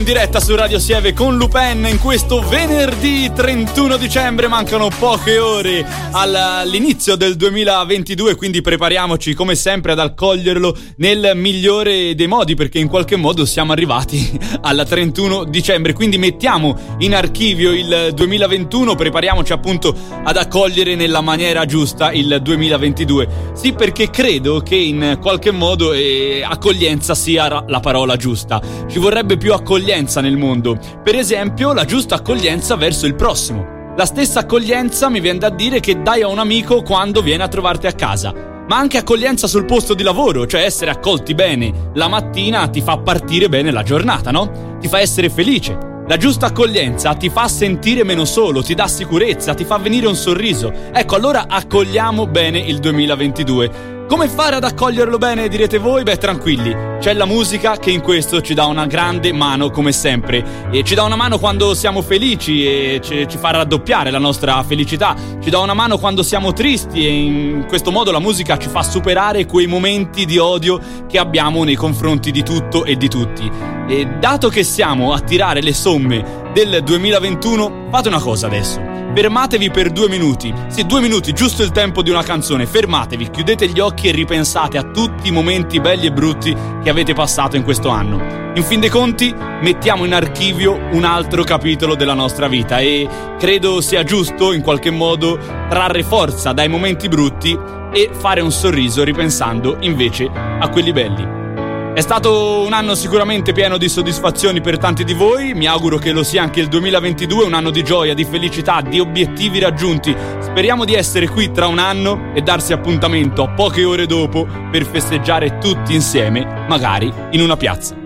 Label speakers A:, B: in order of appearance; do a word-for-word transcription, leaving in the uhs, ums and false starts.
A: In diretta su Radio Sieve con Lupin in questo venerdì trentuno dicembre. Mancano poche ore all'inizio del duemilaventidue, quindi prepariamoci come sempre ad accoglierlo nel migliore dei modi, perché in qualche modo siamo arrivati al trentuno dicembre. Quindi mettiamo in archivio il duemilaventuno, prepariamoci appunto ad accogliere nella maniera giusta il duemilaventidue. Sì, perché credo che in qualche modo eh, accoglienza sia la parola giusta. Ci vorrebbe più accoglienza nel mondo, per esempio la giusta accoglienza verso il prossimo. La stessa accoglienza mi viene da dire che dai a un amico quando viene a trovarti a casa, ma anche accoglienza sul posto di lavoro, cioè essere accolti bene la mattina ti fa partire bene la giornata, no? Ti fa essere felice. La giusta accoglienza ti fa sentire meno solo, ti dà sicurezza, ti fa venire un sorriso. Ecco, allora accogliamo bene il duemilaventidue. Come fare ad accoglierlo bene, direte voi? Beh, tranquilli, c'è la musica che in questo ci dà una grande mano come sempre, e ci dà una mano quando siamo felici e ci, ci fa raddoppiare la nostra felicità, ci dà una mano quando siamo tristi e in questo modo la musica ci fa superare quei momenti di odio che abbiamo nei confronti di tutto e di tutti. E dato che siamo a tirare le somme del duemilaventuno, fate una cosa adesso. Fermatevi per due minuti, sì, due minuti, giusto il tempo di una canzone. Fermatevi, chiudete gli occhi e ripensate a tutti i momenti belli e brutti che avete passato in questo anno. In fin dei conti, mettiamo in archivio un altro capitolo della nostra vita e credo sia giusto in qualche modo trarre forza dai momenti brutti e fare un sorriso ripensando invece a quelli belli. È stato un anno sicuramente pieno di soddisfazioni per tanti di voi, mi auguro che lo sia anche il duemilaventidue, un anno di gioia, di felicità, di obiettivi raggiunti. Speriamo di essere qui tra un anno e darsi appuntamento a poche ore dopo per festeggiare tutti insieme, magari in una piazza.